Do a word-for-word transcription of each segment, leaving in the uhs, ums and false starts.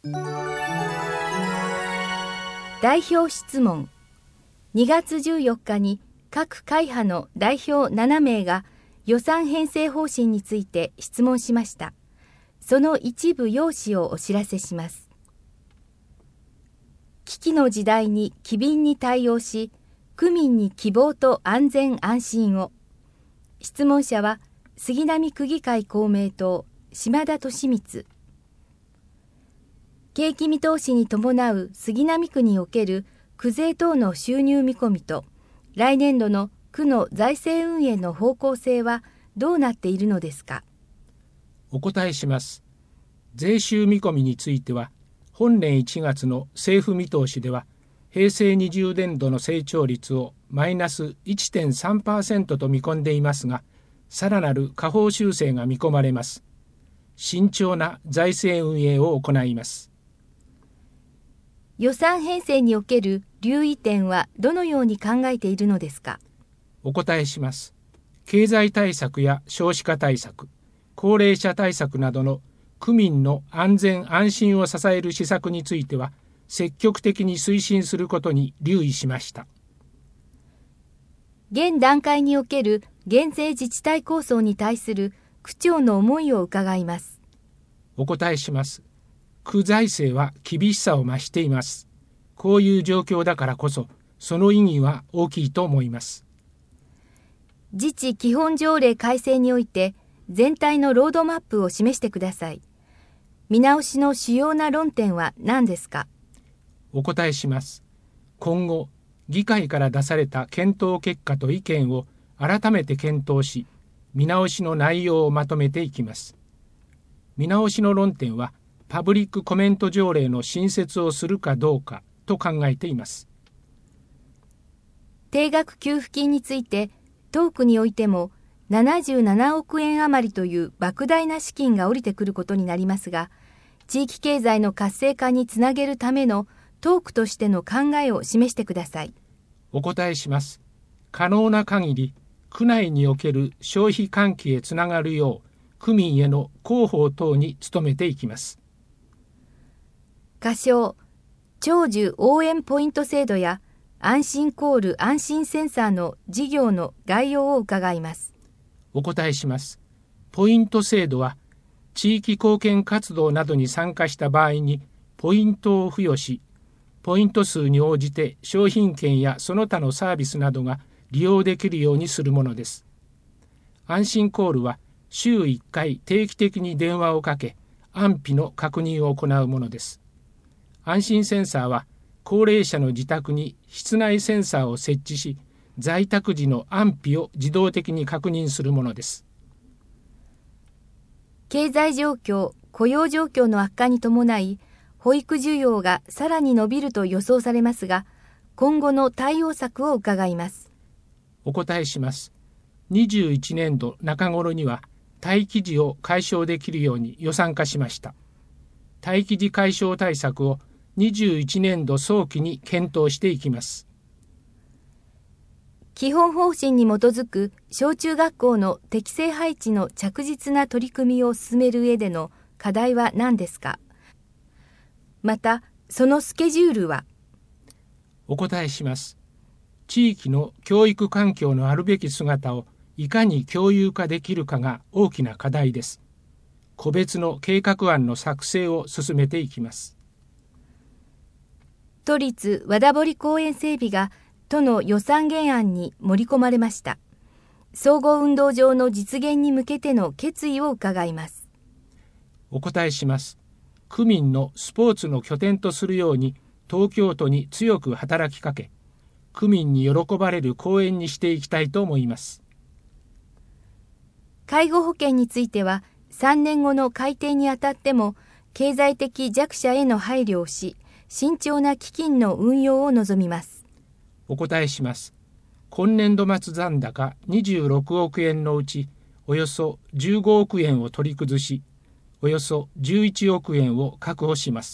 代表質問。にがつじゅうよっかに各会派の代表ななめいが予算編成方針について質問しました。その一部要旨をお知らせします。危機の時代に機敏に対応し、区民に希望と安全安心を。質問者は杉並区議会公明党、島田利光。景気見通しに伴う杉並区における区税等の収入見込みと、来年度の区の財政運営の方向性はどうなっているのですか。 お答えします。税収見込みについては、本年いちがつの政府見通しでは、へいせいにじゅうねんどの成長率をマイナス いってんさんパーセント と見込んでいますが、さらなる下方修正が見込まれます。慎重な財政運営を行います。 予算編成における留意点はどのように考えているのですか。 お答えします。経済対策や少子化対策、高齢者対策などの区民の安全安心を支える施策については、積極的に推進することに留意しました。 現段階における減税自治体構想に対する区長の思いを伺います。 お答えします。区財政は厳しさを増しています。こういう状況だからこそ、その意義は大きいと思います。 自治基本条例改正において、全体のロードマップを示してください。見直しの主要な論点は何ですか。 お答えします。今後、議会から出された検討結果と意見を改めて検討し、見直しの内容をまとめていきます。見直しの論点は、パブリックコメント条例の新設をするかどうかと考えています。 定額給付金について、当区においてもななじゅうななおくえん余りという莫大な資金が降りてくることになりますが、地域経済の活性化につなげるための当区としての考えを示してください。 お答えします。可能な限り、区内における消費喚起へつながるよう、区民への広報等に努めていきます。 仮称、長寿応援ポイント制度や安心コール安心センサーの事業の概要を伺います。 お答えします。ポイント制度は、地域貢献活動などに参加した場合にポイントを付与し、ポイント数に応じて商品券やその他のサービスなどが利用できるようにするものです。安心コールは週いっかい定期的に電話をかけ、安否の確認を行うものです。安心センサーは、高齢者の自宅に室内センサーを設置し、在宅時の安否を自動的に確認するものです。 経済状況、雇用状況の悪化に伴い、保育需要がさらに伸びると予想されますが、今後の対応策を伺います。 お答えします。にじゅういちねんど中頃には、待機児を解消できるように予算化しました。待機児解消対策をにじゅういちねんど早期に検討していきます。 基本方針に基づく小中学校の適正配置の着実な取り組みを進める上での課題は何ですか。また、そのスケジュールは。 お答えします。地域の教育環境のあるべき姿をいかに共有化できるかが大きな課題です。個別の計画案の作成を進めていきます。 都立和田堀公園整備が都の予算原案に盛り込まれました。総合運動場の実現に向けての決意を伺います。 お答えします。区民のスポーツの拠点とするように東京都に強く働きかけ、区民に喜ばれる公園にしていきたいと思います。 介護保険については、さんねんごの改定にあたっても、経済的弱者への配慮をし、慎重な基金の運用を望みます。 お答えします。今年度末残高にじゅうろくおくえんのうち、およそじゅうごおくえんを取り崩し、およそじゅういちおくえんを確保します。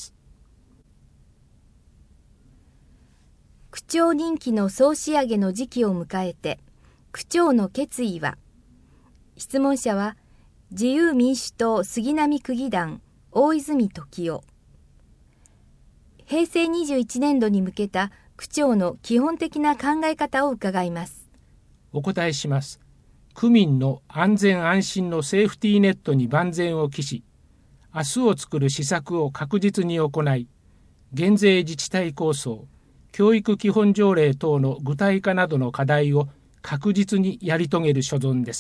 区長任期の総仕上げの時期を迎えて、区長の決意は。質問者は、自由民主党杉並区議団、大泉時夫。 へいせいにじゅういちねんどに向けた区長の基本的な考え方を伺います。 お答えします。区民の安全安心のセーフティーネットに万全を期し、明日を作る施策を確実に行い、減税自治体構想、教育基本条例等の具体化などの課題を確実にやり遂げる所存です。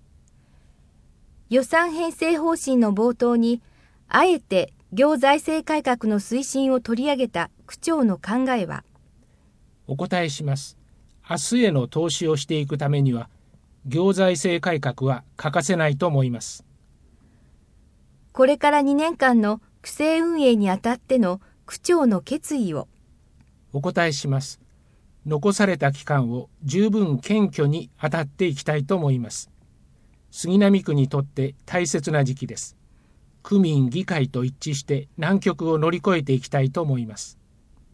予算編成方針の冒頭に、あえて行財政改革の推進を取り上げた区長の考えは？ お答えします。明日への投資をしていくためには、行財政改革は欠かせないと思います。 これからにねんかんの区政運営にあたっての区長の決意を。 お答えします。残された期間を十分謙虚に当たっていきたいと思います。杉並区にとって大切な時期です。区民議会と一致して難局を乗り越えていきたいと思います。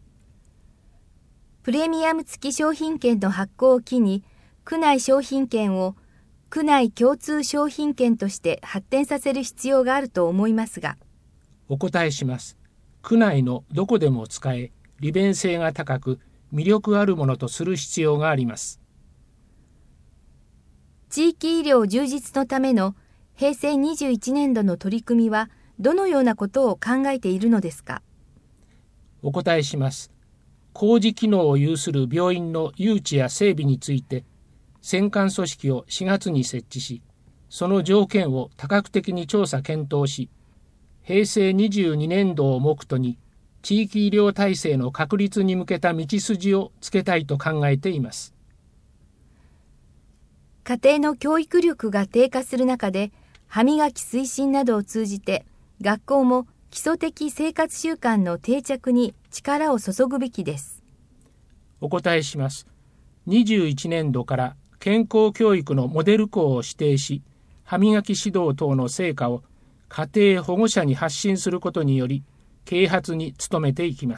プレミアム付き商品券の発行を機に、区内商品券を区内共通商品券として発展させる必要があると思いますが。 お答えします。区内のどこでも使え、利便性が高く、魅力あるものとする必要があります。 地域医療充実のためのへいせいにじゅういちねんどの取り組みは、どのようなことを考えているのですか？ お答えします。工事機能を有する病院の誘致や整備について、選管組織をしがつに設置し、その条件を多角的に調査検討し、へいせいにじゅうにねんどを目途に、地域医療体制の確立に向けた道筋をつけたいと考えています。 家庭の教育力が低下する中で、歯磨き推進などを通じて、学校も基礎的生活習慣の定着に力を注ぐべきです。 お答えします。にじゅういちねんどから健康教育のモデル校を指定し、歯磨き指導等の成果を家庭保護者に発信することにより、啓発に努めていきます。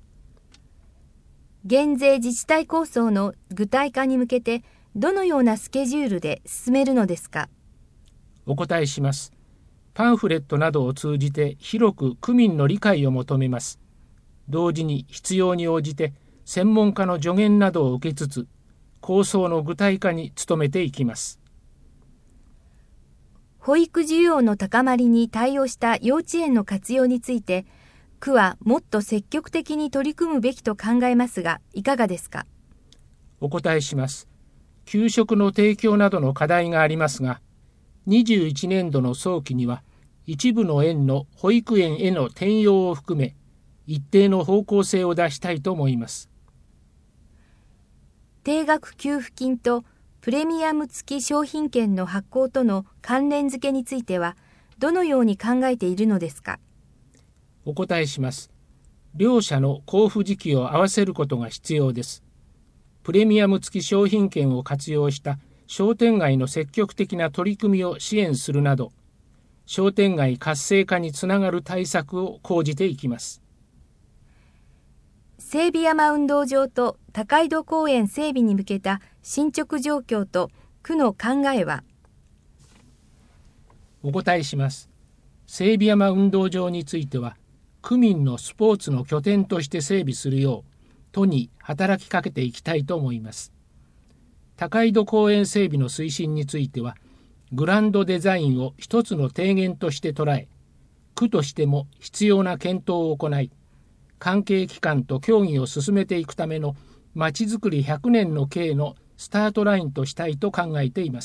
減税自治体構想の具体化に向けて、どのようなスケジュールで進めるのですか？ お答えします。パンフレットなどを通じて広く区民の理解を求めます。同時に必要に応じて専門家の助言などを受けつつ、構想の具体化に努めていきます。 保育需要の高まりに対応した幼稚園の活用について、区はもっと積極的に取り組むべきと考えますが、いかがですか？ お答えします。給食の提供などの課題がありますが、にじゅういちねんどの早期には、一部の園の保育園への転用を含め、一定の方向性を出したいと思います。 定額給付金とプレミアム付き商品券の発行との関連付けについては、どのように考えているのですか？ お答えします。両者の交付時期を合わせることが必要です。プレミアム付き商品券を活用した商店街の積極的な取り組みを支援するなど、商店街活性化につながる対策を講じていきます。 整備山運動場と高井戸公園整備に向けた進捗状況と区の考えは？ お答えします。整備山運動場については、区民のスポーツの拠点として整備するよう、都に働きかけていきたいと思います。高井戸公園整備の推進については、グランドデザインを一つの提言として捉え、区としても必要な検討を行い、関係機関と協議を進めていくためのまちづくりひゃくねんの計のスタートラインとしたいと考えています。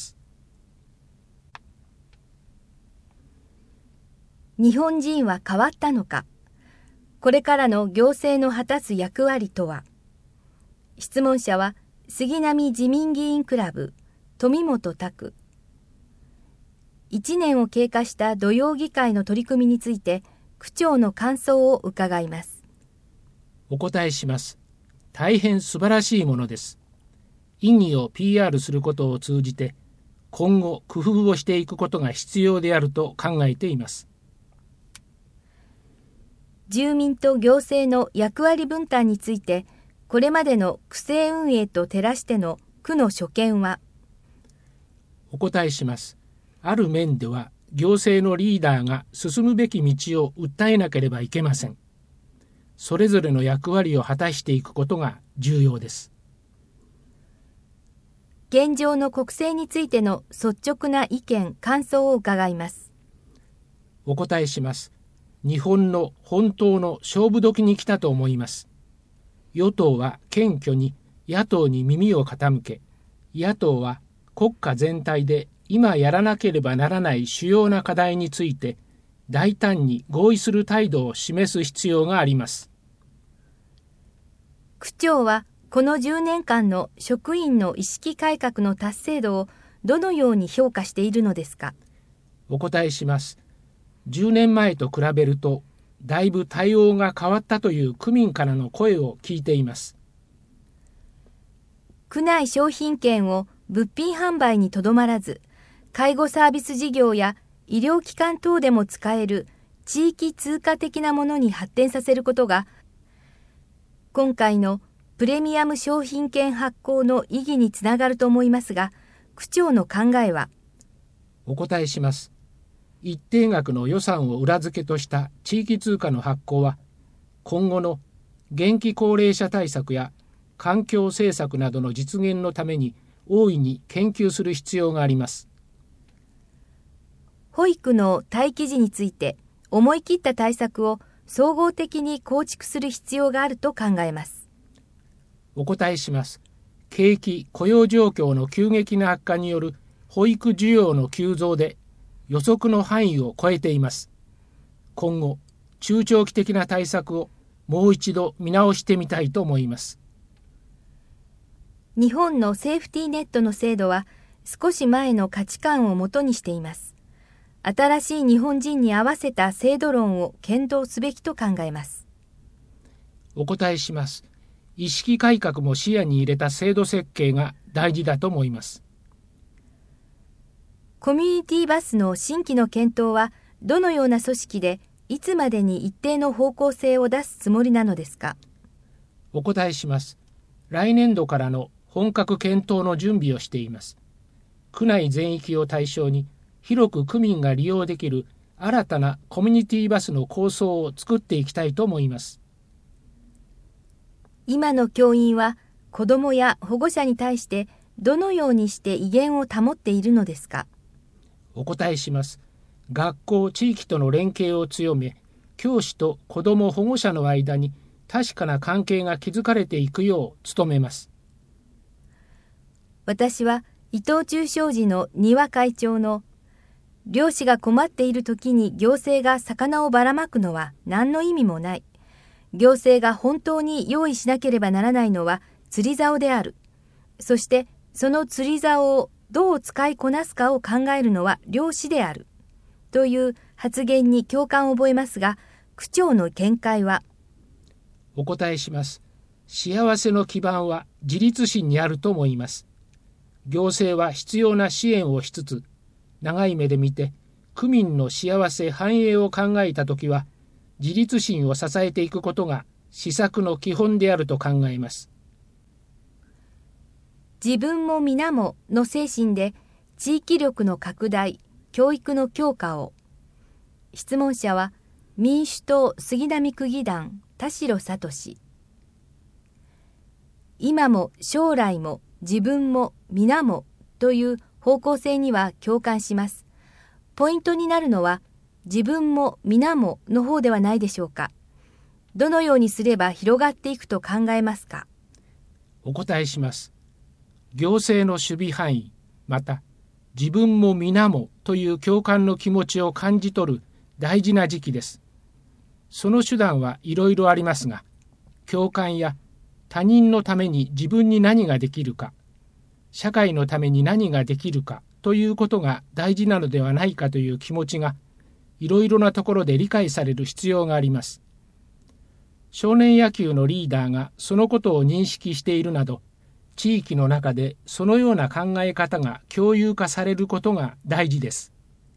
日本人は変わったのか。これからの行政の果たす役割とは。質問者は杉並自民議員クラブ富本拓。いちねんを経過した土曜議会の取り組みについて区長の感想を伺います。 お答えします。大変素晴らしいものです。意義を ピーアール することを通じて今後工夫をしていくことが必要であると考えています。 住民と行政の役割分担について、これまでの区政運営と照らしての区の所見は？ お答えします。ある面では、行政のリーダーが進むべき道を訴えなければいけません。 それぞれの役割を果たしていくことが重要です。 現状の国政についての率直な意見・感想を伺います。 お答えします。日本の本当の勝負時に来たと思います。与党は謙虚に野党に耳を傾け、野党は国家全体で今やらなければならない主要な課題について大胆に合意する態度を示す必要があります。 区長はこのじゅうねんかんの職員の意識改革の達成度をどのように評価しているのですか。 お答えします。じゅうねんまえと比べるとだいぶ対応が変わったという区民からの声を聞いています。 区内商品券を物品販売にとどまらず、介護サービス事業や医療機関等でも使える地域通貨的なものに発展させることが、今回のプレミアム商品券発行の意義につながると思いますが、区長の考えは。 お答えします。一定額の予算を裏付けとした地域通貨の発行は、今後の元気高齢者対策や環境政策などの実現のために大いに研究する必要があります。 保育の待機児について思い切った対策を総合的に構築する必要があると考えます。 お答えします。景気・雇用状況の急激な悪化による保育需要の急増で予測の範囲を超えています。今後、中長期的な対策をもう一度見直してみたいと思います。 日本のセーフティーネットの制度は少し前の価値観をもとにしています。新しい日本人に合わせた制度論を検討すべきと考えます。 お答えします。意識改革も視野に入れた制度設計が大事だと思います。 コミュニティバスの新規の検討はどのような組織でいつまでに一定の方向性を出すつもりなのですか。 お答えします。来年度からの本格検討の準備をしています。区内全域を対象に広く区民が利用できる新たなコミュニティバスの構想を作っていきたいと思います。 今の教員は子どもや保護者に対してどのようにして威厳を保っているのですか。 お答えします。学校・地域との連携を強め、教師と子ども・保護者の間に確かな関係が築かれていくよう努めます。 私は伊藤忠商事の丹羽会長の漁師が困っている時に行政が魚をばらまくのは何の意味もない。行政が本当に用意しなければならないのは釣り竿である。そしてその釣り竿をどう使いこなすかを考えるのは漁師である。という発言に共感を覚えますが、区長の見解は。 お答えします。幸せの基盤は自立心にあると思います。行政は必要な支援をしつつ、長い目で見て区民の幸せ繁栄を考えたときは、自立心を支えていくことが施策の基本であると考えます。 自分も皆もの精神で地域力の拡大、教育の強化を。質問者は民主党杉並区議団田代聡。今も将来も自分も皆もという方向性には共感します。ポイントになるのは自分も皆もの方ではないでしょうか。どのようにすれば広がっていくと考えますか。 お答えします。行政の守備範囲、また自分も皆もという共感の気持ちを感じ取る大事な時期です。その手段はいろいろありますが、共感や他人のために自分に何ができるか、社会のために何ができるかということが大事なのではないかという気持ちがいろいろなところで理解される必要があります。少年野球のリーダーがそのことを認識しているなど、地域の中でそのような考え方が共有化されることが大事です。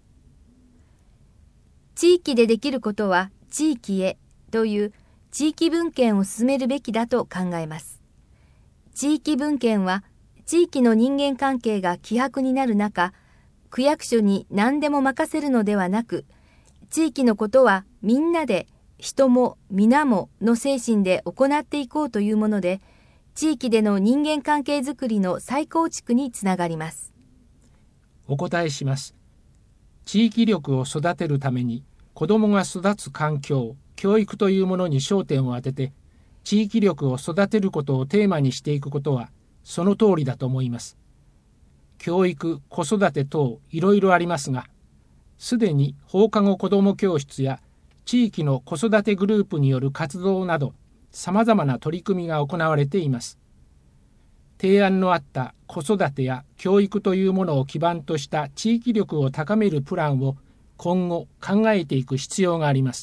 地域でできることは地域へという地域分権を進めるべきだと考えます。地域分権は地域の人間関係が希薄になる中、区役所に何でも任せるのではなく、地域のことはみんなで人も皆もの精神で行っていこうというもので、地域での人間関係づくりの再構築につながります。 お答えします。地域力を育てるために、子どもが育つ環境、教育というものに焦点を当てて、地域力を育てることをテーマにしていくことは、その通りだと思います。教育、子育て等いろいろありますが、すでに放課後子ども教室や地域の子育てグループによる活動など、さまざまな取り組みが行われています。提案のあった子育てや教育というものを基盤とした地域力を高めるプランを今後考えていく必要があります。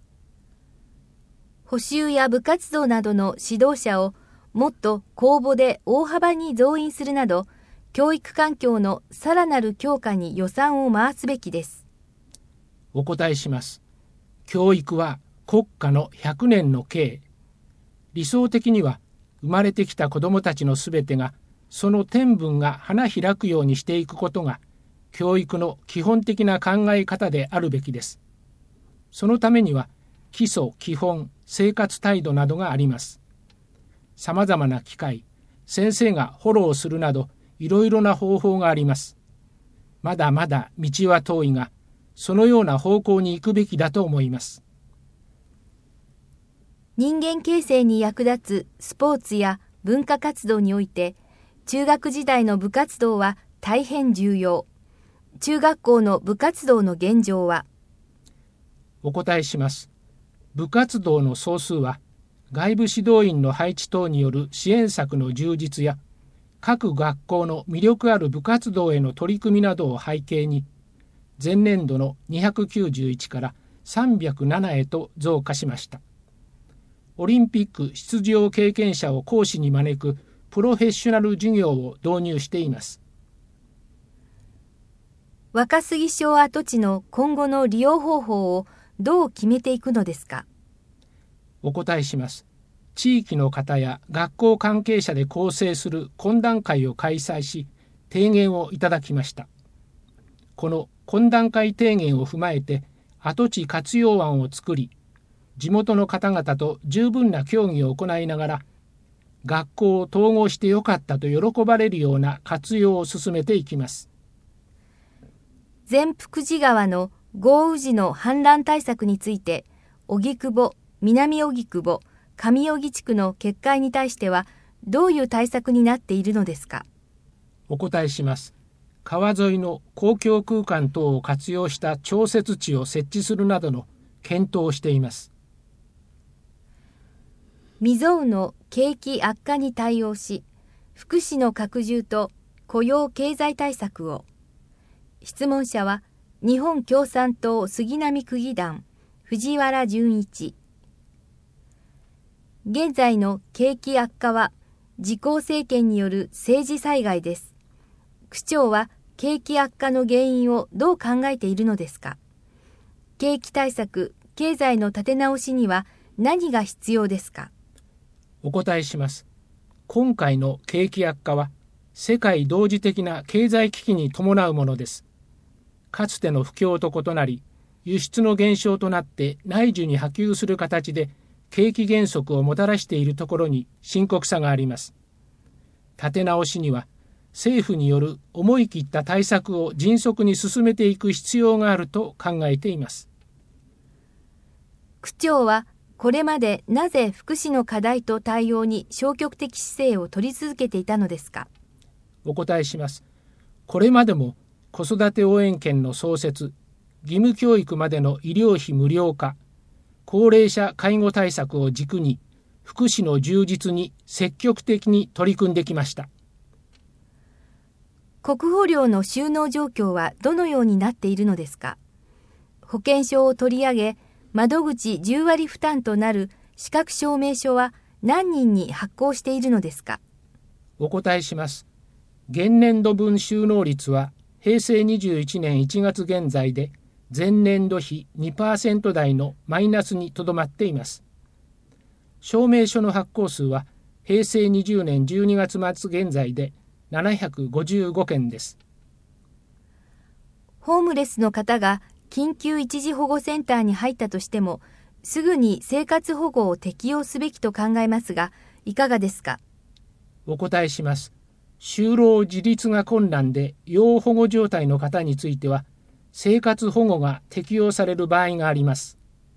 補習や部活動などの指導者をもっと公募で大幅に増員するなど、教育環境のさらなる強化に予算を回すべきです。 お答えします。教育は国家のひゃくねんの計。理想的には生まれてきた子どもたちのすべてがその天分が花開くようにしていくことが教育の基本的な考え方であるべきです。そのためには基礎、基本、生活態度などがあります。さまざまな機会、先生がフォローするなどいろいろな方法があります。まだまだ道は遠いが、そのような方向に行くべきだと思います。 人間形成に役立つスポーツや文化活動において、中学時代の部活動は大変重要。中学校の部活動の現状は？ お答えします。部活動の総数は、外部指導員の配置等による支援策の充実や、各学校の魅力ある部活動への取り組みなどを背景に、前年度のにひゃくきゅうじゅういちからさんびゃくななへと増加しました。オリンピック出場経験者を講師に招くプロフェッショナル授業を導入しています。 若杉小跡地の今後の利用方法をどう決めていくのですか？ お答えします。地域の方や学校関係者で構成する懇談会を開催し、提言をいただきました。この懇談会提言を踏まえて、跡地活用案を作り、地元の方々と十分な協議を行いながら、学校を統合してよかったと喜ばれるような活用を進めていきます。 善福寺川の豪雨時の氾濫対策について、荻窪、南荻窪、上荻地区の決壊に対しては、どういう対策になっているのですか？ お答えします。川沿いの公共空間等を活用した調節池を設置するなどの検討をしています。 未曾有の景気悪化に対応し、福祉の拡充と雇用経済対策を。質問者は、日本共産党杉並区議団、藤原純一。現在の景気悪化は、自公政権による政治災害です。区長は、景気悪化の原因をどう考えているのですか？景気対策、経済の立て直しには何が必要ですか？ お答えします。今回の景気悪化は、世界同時的な経済危機に伴うものです。かつての不況と異なり、輸出の減少となって内需に波及する形で景気減速をもたらしているところに深刻さがあります。立て直しには、政府による思い切った対策を迅速に進めていく必要があると考えています。 区長はこれまでなぜ福祉の課題と対応に消極的姿勢を取り続けていたのですか？ お答えします。これまでも子育て応援券の創設、義務教育までの医療費無料化、高齢者介護対策を軸に福祉の充実に積極的に取り組んできました。 国保料の収納状況はどのようになっているのですか？保険証を取り上げ、窓口じゅうわり負担となる資格証明書は何人に発行しているのですか？ お答えします。現年度分収納率はへいせいにじゅういちねんいちがつ現在で前年度比 にパーセント 台のマイナスにとどまっています。証明書の発行数はへいせいにじゅうねんじゅうにがつまつ現在でななひゃくごじゅうごけんです。 ホームレスの方が緊急一時保護センターに入ったとしても、 すぐに生活保護を適用すべきと考えますが、いかがですか。 お答えします。就労自立が困難で要保護状態の方については、生活保護が適用される場合があります。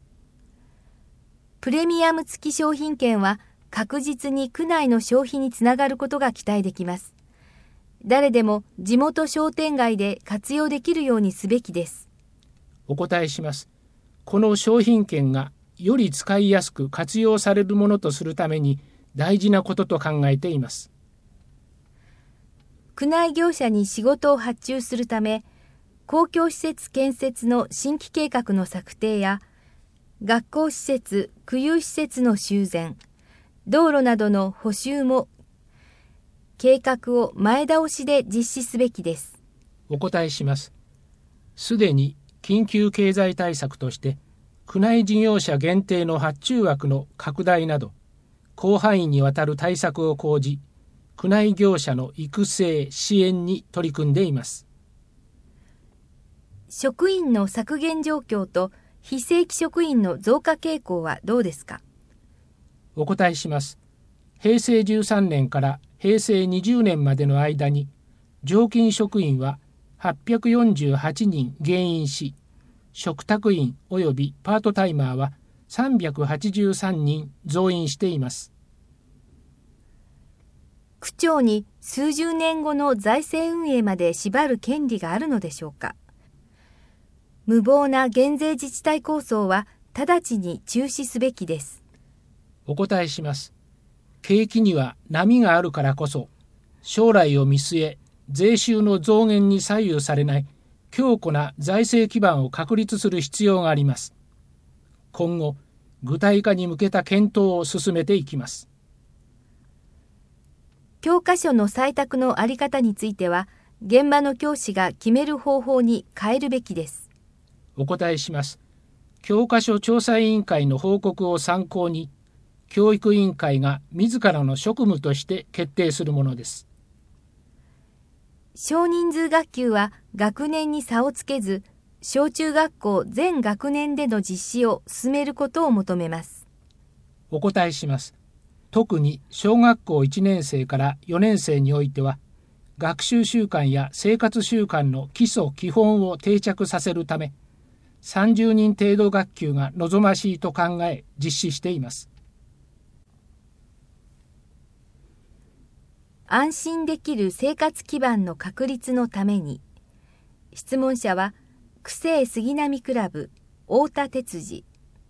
プレミアム付き商品券は確実に区内の消費につながることが期待できます。誰でも地元商店街で活用できるようにすべきです。 お答えします。この商品券がより使いやすく活用されるものとするために大事なことと考えています。 区内業者に仕事を発注するため、公共施設建設の新規計画の策定や、学校施設、区有施設の修繕、道路などの補修も計画を前倒しで実施すべきです。 お答えします。すでに緊急経済対策として区内事業者限定の発注枠の拡大など広範囲にわたる対策を講じ、区内業者の育成支援に取り組んでいます。 職員の削減状況と非正規職員の増加傾向はどうですか。 お答えします。へいせいじゅうさんねんからへいせいにじゅうねんまでの間に常勤職員ははっぴゃくよんじゅうはちにん減員し、嘱託員およびパートタイマーはさんびゃくはちじゅうさんにん増員しています。 区長に数十年後の財政運営まで縛る権利があるのでしょうか。無謀な減税自治体構想は直ちに中止すべきです。 お答えします。景気には波があるからこそ、将来を見据え、税収の増減に左右されない強固な財政基盤を確立する必要があります。今後、具体化に向けた検討を進めていきます。 教科書の採択のあり方については、現場の教師が決める方法に変えるべきです。 お答えします。教科書調査委員会の報告を参考に、教育委員会が自らの職務として決定するものです。 少人数学級は学年に差をつけず、小中学校全学年での実施を進めることを求めます。 お答えします。特に小学校いちねんせいからよねんせいにおいては、学習習慣や生活習慣の基礎基本を定着させるため、さんじゅうにん程度学級が望ましいと考え実施しています。 安心できる生活基盤の確立のために、質問者は区政杉並クラブ太田哲司。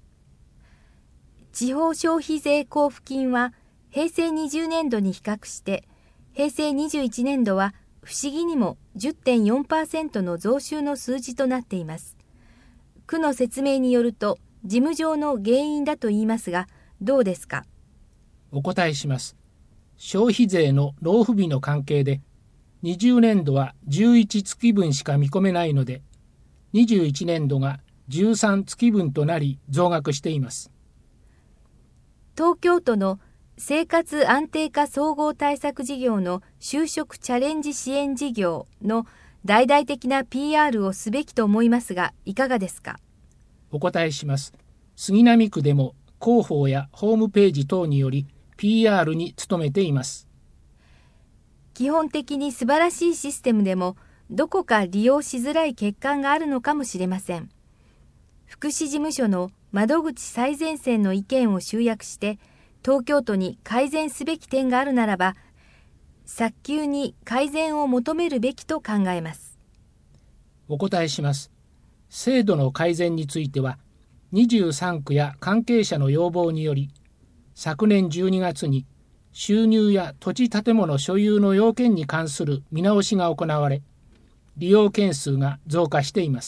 地方消費税交付金はへいせいにじゅうねんどに比較してへいせいにじゅういちねんどは不思議にも じゅってんよんパーセント の増収の数字となっています。区の説明によると事務上の原因だと言いますが、どうですか。 お答えします。消費税の納付日の関係でにじゅうねんどはじゅういちつきぶんしか見込めないので、にじゅういちねんどがじゅうさんつきぶんとなり増額しています。 東京都の生活安定化総合対策事業の就職チャレンジ支援事業の大々的な ピーアール をすべきと思いますが、いかがですか。 お答えします。杉並区でも広報やホームページ等により ピーアール に努めています。 基本的に素晴らしいシステムでも、どこか利用しづらい欠陥があるのかもしれません。福祉事務所の窓口最前線の意見を集約して、東京都に改善すべき点があるならば、早急に改善を求めるべきと考えます。 お答えします。制度の改善については、にじゅうさんくや関係者の要望により、昨年じゅうにがつに収入や土地建物所有の要件に関する見直しが行われ、利用件数が増加しています。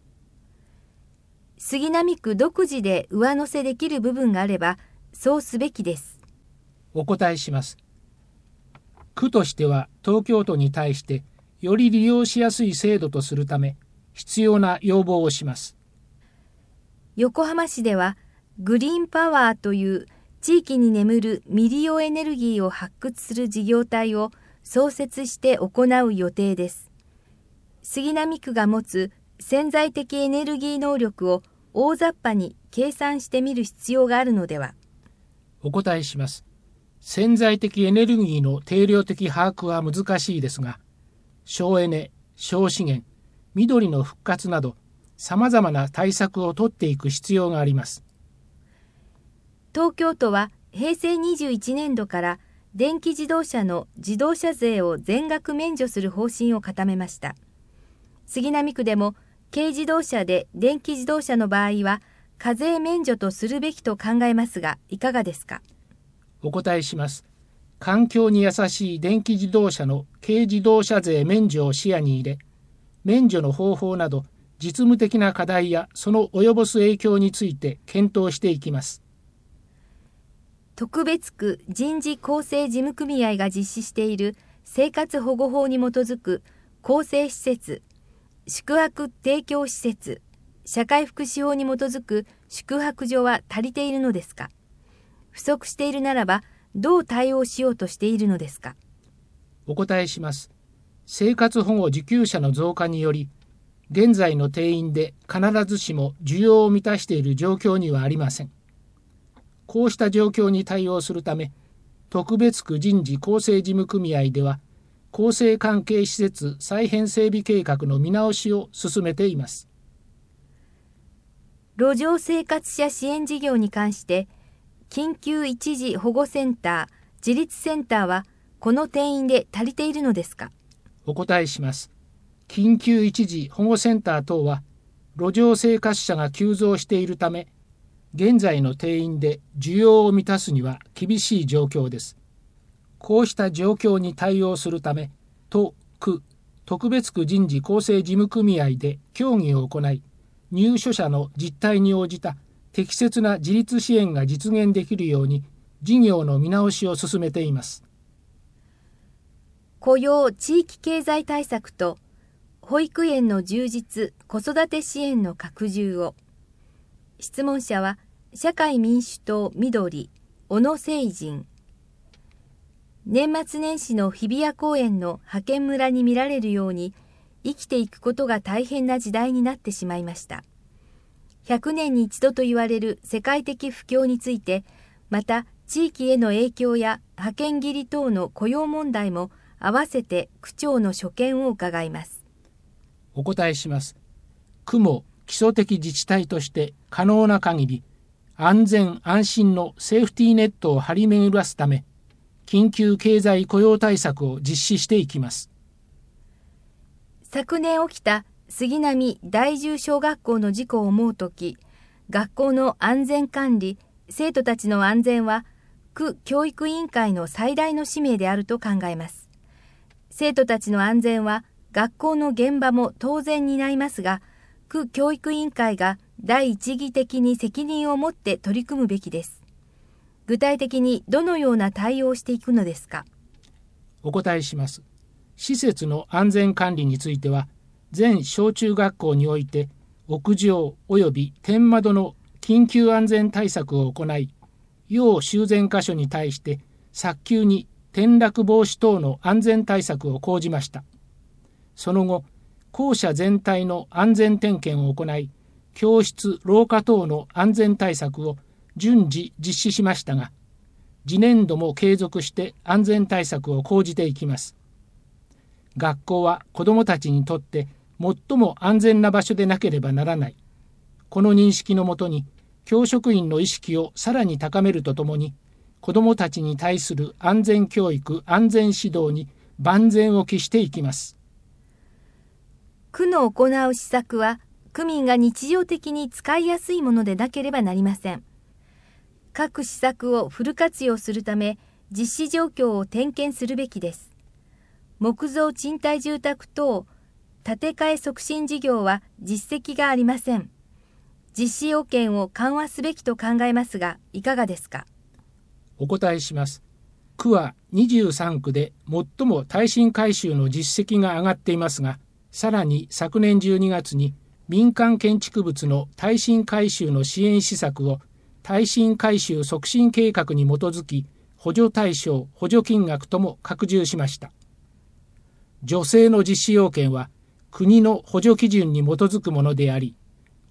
杉並区独自で上乗せできる部分があれば、そうすべきです。 お答えします。区としては東京都に対してより利用しやすい制度とするため、必要な要望をします。 横浜市ではグリーンパワーという地域に眠る未利用エネルギーを発掘する事業体を創設して行う予定です。杉並区が持つ潜在的エネルギー能力を大雑把に計算してみる必要があるのでは。 お答えします。潜在的エネルギーの定量的把握は難しいですが、省エネ、省資源、緑の復活など、さまざまな対策を取っていく必要があります。 東京都はへいせいにじゅういちねんどから電気自動車の自動車税を全額免除する方針を固めました。杉並区でも軽自動車で電気自動車の場合は課税免除とするべきと考えますが、いかがですか。 お答えします。環境に優しい電気自動車の軽自動車税免除を視野に入れ、免除の方法など実務的な課題やその及ぼす影響について検討していきます。 特別区人事構成事務組合が実施している生活保護法に基づく公正施設、宿泊提供施設、社会福祉法に基づく宿泊所は足りているのですか。不足しているならばどう対応しようとしているのですか。 お答えします。生活保護受給者の増加により、現在の定員で必ずしも需要を満たしている状況にはありません。こうした状況に対応するため、特別区人事構成事務組合では、公正関係施設再編整備計画の見直しを進めています。 路上生活者支援事業に関して、緊急一時保護センター、自立センターは、この定員で足りているのですか。 お答えします。緊急一時保護センター等は、路上生活者が急増しているため、現在の定員で需要を満たすには厳しい状況です。こうした状況に対応するため、都、区、特別区人事構成事務組合で協議を行い、入所者の実態に応じた適切な自立支援が実現できるように、事業の見直しを進めています。 雇用・地域経済対策と、保育園の充実・子育て支援の拡充を。質問者は社会民主党緑小野誠人。年末年始の日比谷公園の派遣村に見られるように生きていくことが大変な時代になってしまいました。ひゃくねんに一度と言われる世界的不況について、また地域への影響や派遣切り等の雇用問題も合わせて区長の所見を伺います。 お答えします。区も基礎的自治体として可能な限り安全安心のセーフティーネットを張り巡らすため、緊急経済雇用対策を実施していきます。 昨年起きた杉並第十小学校の事故を思うとき、学校の安全管理、生徒たちの安全は区教育委員会の最大の使命であると考えます。生徒たちの安全は学校の現場も当然担いますが、区教育委員会が第一義的に責任を持って取り組むべきです。具体的にどのような対応をしていくのですか。 お答えします。施設の安全管理については、全小中学校において屋上及び天窓の緊急安全対策を行い、要修繕箇所に対して早急に転落防止等の安全対策を講じました。その後、校舎全体の安全点検を行い、教室・廊下等の安全対策を順次実施しましたが、次年度も継続して安全対策を講じていきます。学校は子どもたちにとって最も安全な場所でなければならない。この認識のもとに、教職員の意識をさらに高めるとともに、子どもたちに対する安全教育・安全指導に万全を期していきます。 区の行う施策は、区民が日常的に使いやすいものでなければなりません。各施策をフル活用するため、実施状況を点検するべきです。木造賃貸住宅等建て替え促進事業は実績がありません。実施要件を緩和すべきと考えますが、いかがですか。 お答えします。区はにじゅうさんくで最も耐震改修の実績が上がっていますが、さらに昨年じゅうにがつに民間建築物の耐震改修の支援施策を耐震改修促進計画に基づき、補助対象・補助金額とも拡充しました。助成の実施要件は国の補助基準に基づくものであり、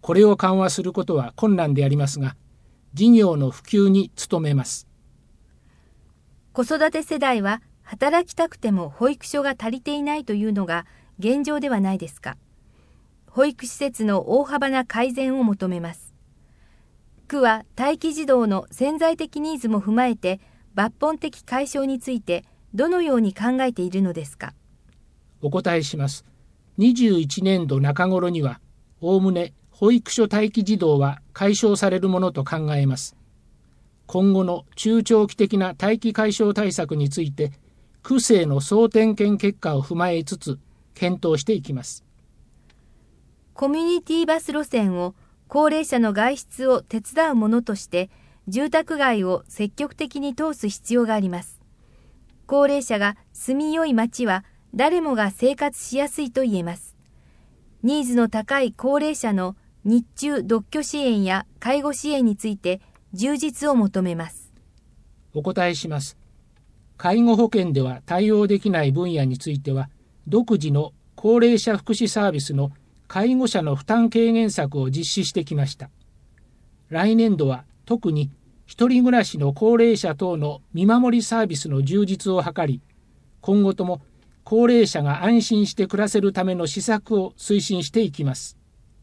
これを緩和することは困難でありますが、事業の普及に努めます。 子育て世代は働きたくても保育所が足りていないというのが現状ではないですか。保育施設の大幅な改善を求めます。区は待機児童の潜在的ニーズも踏まえて抜本的解消についてどのように考えているのですか。 お答えします。にじゅういちねんど中頃にはおおむね保育所待機児童は解消されるものと考えます。今後の中長期的な待機解消対策について、区政の総点検結果を踏まえつつ検討していきます。 コミュニティバス路線を高齢者の外出を手伝うものとして住宅街を積極的に通す必要があります。高齢者が住みよい街は誰もが生活しやすいと言えます。ニーズの高い高齢者の日中独居支援や介護支援について充実を求めます。 お答えします。介護保険では対応できない分野については、独自の高齢者福祉サービスの介護者の負担軽減策を実施してきました。来年度は特に一人暮らしの高齢者等の見守りサービスの充実を図り、今後とも高齢者が安心して暮らせるための施策を推進していきます。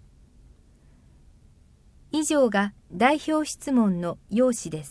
以上が代表質問の要旨です。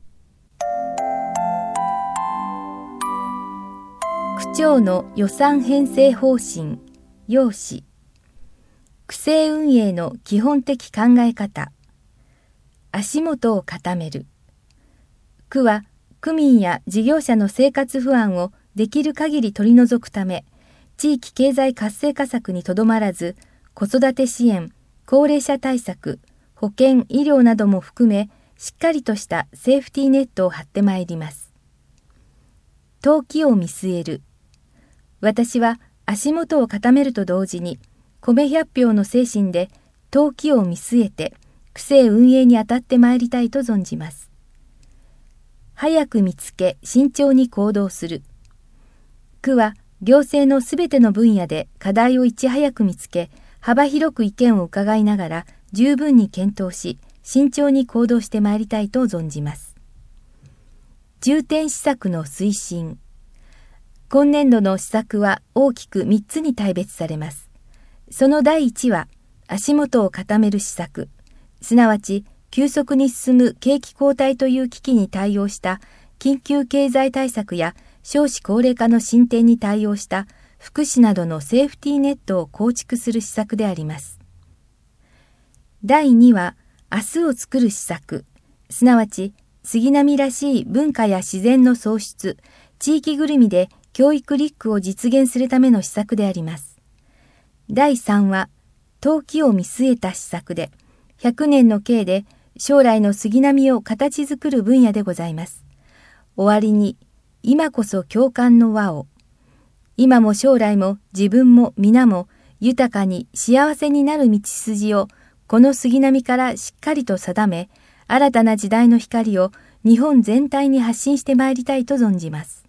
区長の予算編成方針要旨。区政運営の基本的考え方。足元を固める。区は区民や事業者の生活不安をできる限り取り除くため、地域経済活性化策にとどまらず、子育て支援、高齢者対策、保健・医療なども含め、しっかりとしたセーフティーネットを張ってまいります。投機を見据える。私は足元を固めると同時に、米百俵の精神で投機を見据えて、区政運営に当たってまいりたいと存じます。早く見つけ、慎重に行動する。区は行政のすべての分野で課題をいち早く見つけ、幅広く意見を伺いながら十分に検討し、慎重に行動してまいりたいと存じます。重点施策の推進。今年度の施策は大きくみっつに大別されます。その第一は、足元を固める施策、すなわち急速に進む景気後退という危機に対応した緊急経済対策や少子高齢化の進展に対応した福祉などのセーフティーネットを構築する施策であります。第二は、明日を作る施策、すなわち杉並らしい文化や自然の創出、地域ぐるみで教育立区を実現するための施策であります。第三は、投機を見据えた施策で、ひゃくねんの計で将来の杉並を形作る分野でございます。終わりに、今こそ共感の輪を。今も将来も自分も皆も豊かに幸せになる道筋を、この杉並からしっかりと定め、新たな時代の光を日本全体に発信してまいりたいと存じます。